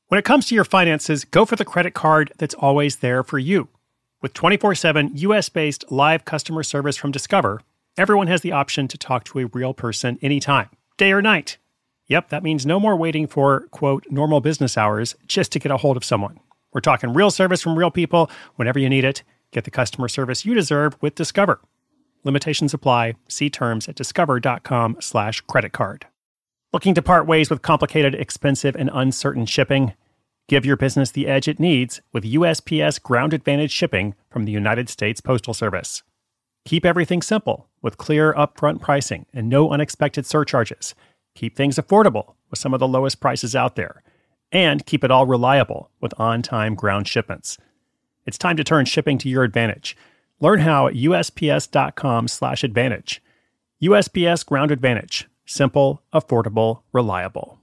When it comes to your finances, go for the credit card that's always there for you. With 24/7 US-based live customer service from Discover, everyone has the option to talk to a real person anytime, day or night. Yep, that means no more waiting for, quote, normal business hours just to get a hold of someone. We're talking real service from real people whenever you need it. Get the customer service you deserve with Discover. Limitations apply. See terms at discover.com/creditcard. Looking to part ways with complicated, expensive, and uncertain shipping? Give your business the edge it needs with USPS Ground Advantage shipping from the United States Postal Service. Keep everything simple with clear upfront pricing and no unexpected surcharges. Keep things affordable with some of the lowest prices out there. And keep it all reliable with on-time ground shipments. It's time to turn shipping to your advantage. Learn how at USPS.com/advantage. USPS Ground Advantage. Simple, affordable, reliable.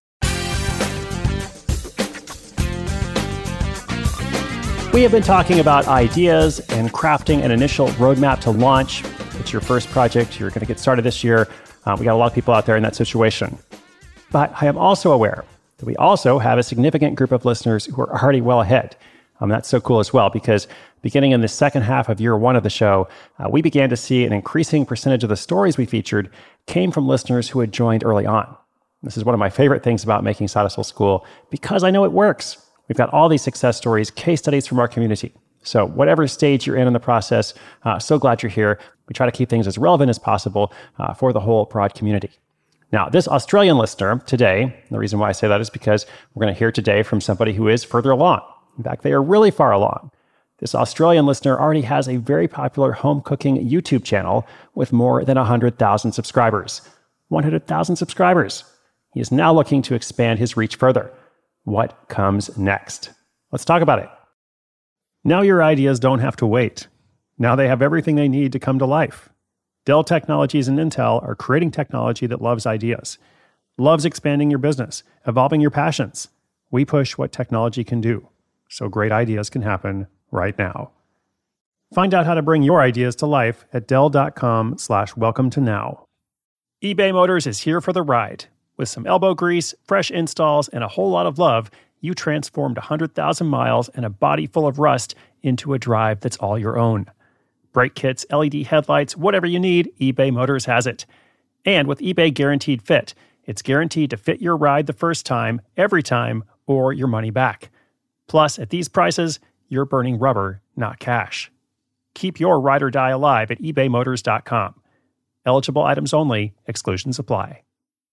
We have been talking about ideas and crafting an initial roadmap to launch. It's your first project. You're going to get started this year. We got a lot of people out there in that situation. But I am also aware that we also have a significant group of listeners who are already well ahead. That's so cool as well, because beginning in the second half of year one of the show, we began to see an increasing percentage of the stories we featured came from listeners who had joined early on. This is one of my favorite things about making Side Hustle School, because I know it works. We've got all these success stories, case studies from our community. So whatever stage you're in the process, so glad you're here. We try to keep things as relevant as possible for the whole broad community. Now, this Australian listener today, the reason why I say that is because we're going to hear today from somebody who is further along. In fact, they are really far along. This Australian listener already has a very popular home cooking YouTube channel with more than 100,000 subscribers. 100,000 subscribers. He is now looking to expand his reach further. What comes next? Let's talk about it. Now your ideas don't have to wait. Now they have everything they need to come to life. Dell Technologies and Intel are creating technology that loves ideas, loves expanding your business, evolving your passions. We push what technology can do, so great ideas can happen right now. Find out how to bring your ideas to life at Dell.com/welcome to now. eBay Motors is here for the ride. With some elbow grease, fresh installs, and a whole lot of love, you transformed 100,000 miles and a body full of rust into a drive that's all your own. Brake kits, LED headlights, whatever you need, eBay Motors has it. And with eBay Guaranteed Fit, it's guaranteed to fit your ride the first time, every time, or your money back. Plus, at these prices, you're burning rubber, not cash. Keep your ride or die alive at ebaymotors.com. Eligible items only. Exclusions apply.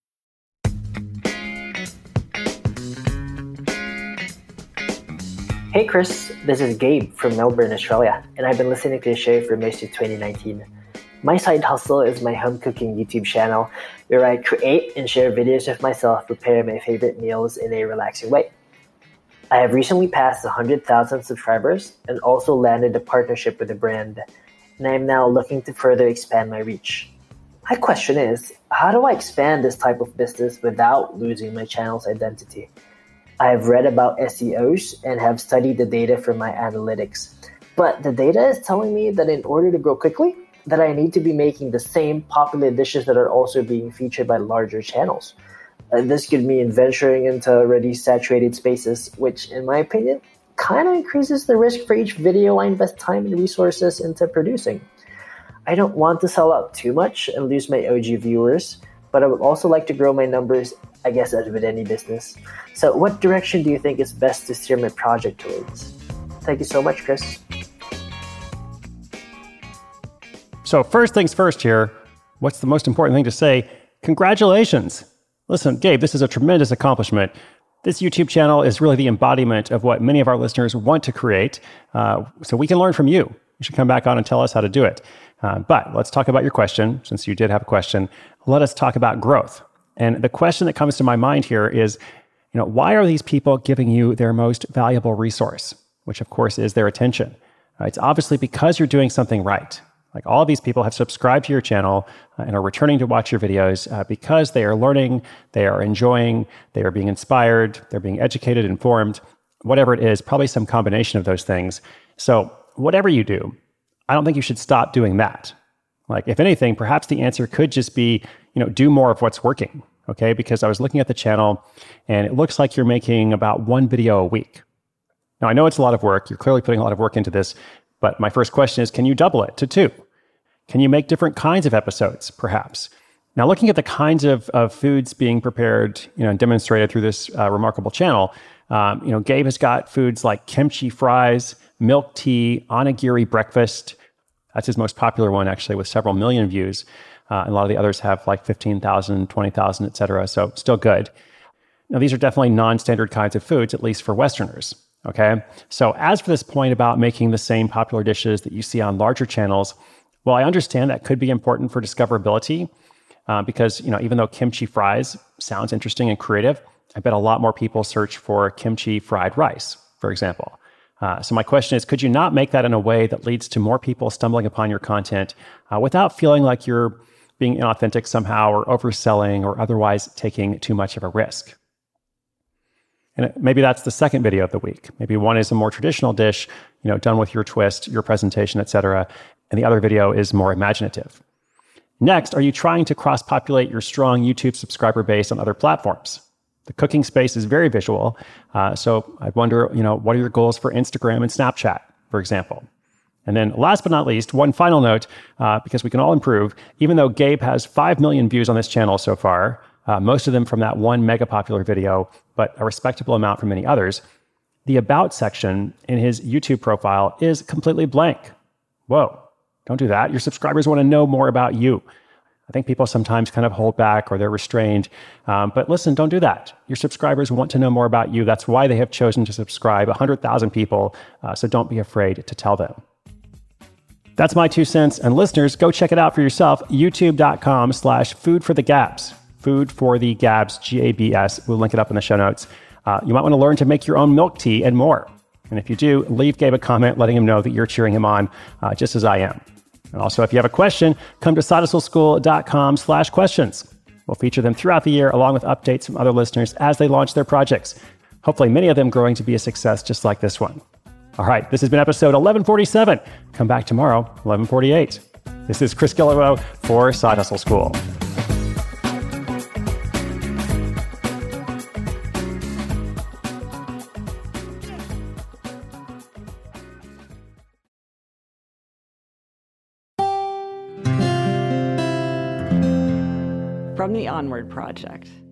Hey Chris, this is Gabe from Melbourne, Australia, and I've been listening to the show for most of 2019. My side hustle is my home cooking YouTube channel, where I create and share videos of myself prepare my favorite meals in a relaxing way. I have recently passed 100,000 subscribers and also landed a partnership with a brand, and I am now looking to further expand my reach. My question is, how do I expand this type of business without losing my channel's identity? I have read about SEOs and have studied the data from my analytics, but the data is telling me that in order to grow quickly, that I need to be making the same popular dishes that are also being featured by larger channels. This could mean venturing into already saturated spaces, which, in my opinion, kind of increases the risk for each video I invest time and resources into producing. I don't want to sell out too much and lose my OG viewers, but I would also like to grow my numbers, I guess, as with any business. So what direction do you think is best to steer my project towards? Thank you so much, Chris. So first things first here, what's the most important thing to say? Congratulations. Listen, Gabe, this is a tremendous accomplishment. This YouTube channel is really the embodiment of what many of our listeners want to create, so we can learn from you. You should come back on and tell us how to do it. But let's talk about your question. Since you did have a question, let us talk about growth. And the question that comes to my mind here is, why are these people giving you their most valuable resource, which of course is their attention? It's obviously because you're doing something right. Like all of these people have subscribed to your channel and are returning to watch your videos because they are learning, they are enjoying, they are being inspired, they're being educated, informed, whatever it is, probably some combination of those things. So whatever you do, I don't think you should stop doing that. Like if anything, perhaps the answer could just be, do more of what's working. okay? Because I was looking at the channel and it looks like you're making about one video a week. Now, I know it's a lot of work. You're clearly putting a lot of work into this, but my first question is, can you double it to 2? Can you make different kinds of episodes, perhaps? Now, looking at the kinds of foods being prepared, and demonstrated through this remarkable channel, Gabe has got foods like kimchi fries, milk tea, onigiri breakfast. That's his most popular one, actually, with several million views. And a lot of the others have like 15,000, 20,000, et cetera. So still good. Now, these are definitely non-standard kinds of foods, at least for Westerners. Okay. So as for this point about making the same popular dishes that you see on larger channels, well, I understand that could be important for discoverability because, even though kimchi fries sounds interesting and creative, I bet a lot more people search for kimchi fried rice, for example. So my question is, could you not make that in a way that leads to more people stumbling upon your content without feeling like you're being inauthentic somehow or overselling or otherwise taking too much of a risk? And maybe that's the second video of the week. Maybe one is a more traditional dish, done with your twist, your presentation, et cetera, and the other video is more imaginative. Next, are you trying to cross-populate your strong YouTube subscriber base on other platforms? The cooking space is very visual, so I wonder, what are your goals for Instagram and Snapchat, for example? And then last but not least, one final note, because we can all improve, even though Gabe has 5 million views on this channel so far, most of them from that one mega popular video, but a respectable amount from many others, the About section in his YouTube profile is completely blank. Whoa, don't do that. Your subscribers want to know more about you. I think people sometimes kind of hold back or they're restrained. But listen, don't do that. Your subscribers want to know more about you. That's why they have chosen to subscribe, 100,000 people. So don't be afraid to tell them. That's my 2 cents. And listeners, go check it out for yourself. YouTube.com/foodforthegabs. Food for the Gabs, Gabs. We'll link it up in the show notes. You might want to learn to make your own milk tea and more. And if you do, leave Gabe a comment letting him know that you're cheering him on, just as I am. And also, if you have a question, come to sidehustleschool.com/questions. We'll feature them throughout the year, along with updates from other listeners as they launch their projects. Hopefully, many of them growing to be a success just like this one. All right, this has been episode 1147. Come back tomorrow, 1148. This is Chris Guillebeau for Side Hustle School. From the Onward Project.